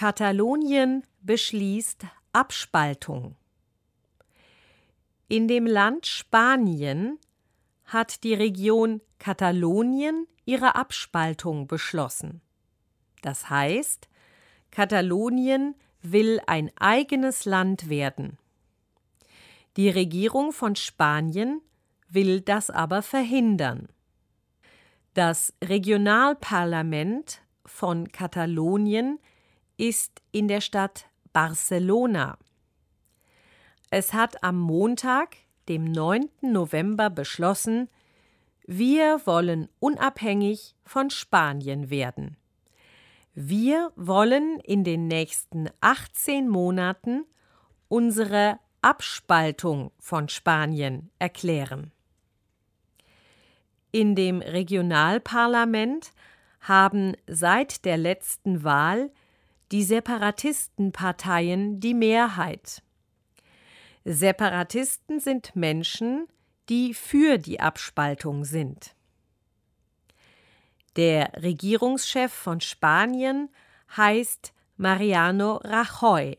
Katalonien beschließt Abspaltung. In dem Land Spanien hat die Region Katalonien ihre Abspaltung beschlossen. Das heißt, Katalonien will ein eigenes Land werden. Die Regierung von Spanien will das aber verhindern. Das Regionalparlament von Katalonien ist in der Stadt Barcelona. Es hat am Montag, dem 9. November, beschlossen, wir wollen unabhängig von Spanien werden. Wir wollen in den nächsten 18 Monaten unsere Abspaltung von Spanien erklären. In dem Regionalparlament haben seit der letzten Wahl die Separatistenparteien die Mehrheit. Separatisten sind Menschen, die für die Abspaltung sind. Der Regierungschef von Spanien heißt Mariano Rajoy.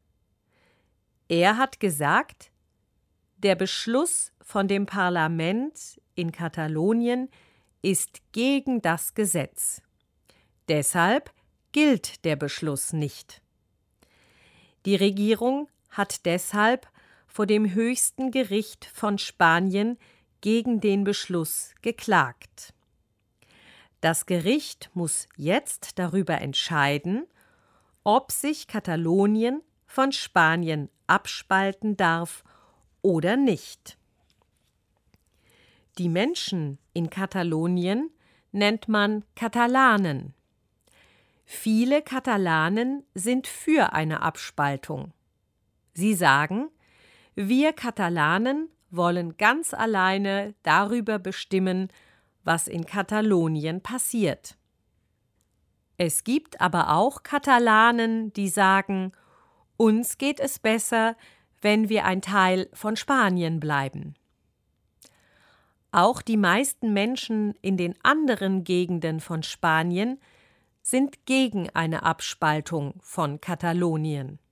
Er hat gesagt, der Beschluss von dem Parlament in Katalonien ist gegen das Gesetz. Deshalb gilt der Beschluss nicht. Die Regierung hat deshalb vor dem höchsten Gericht von Spanien gegen den Beschluss geklagt. Das Gericht muss jetzt darüber entscheiden, ob sich Katalonien von Spanien abspalten darf oder nicht. Die Menschen in Katalonien nennt man Katalanen. Viele Katalanen sind für eine Abspaltung. Sie sagen, wir Katalanen wollen ganz alleine darüber bestimmen, was in Katalonien passiert. Es gibt aber auch Katalanen, die sagen, uns geht es besser, wenn wir ein Teil von Spanien bleiben. Auch die meisten Menschen in den anderen Gegenden von Spanien sind gegen eine Abspaltung von Katalonien.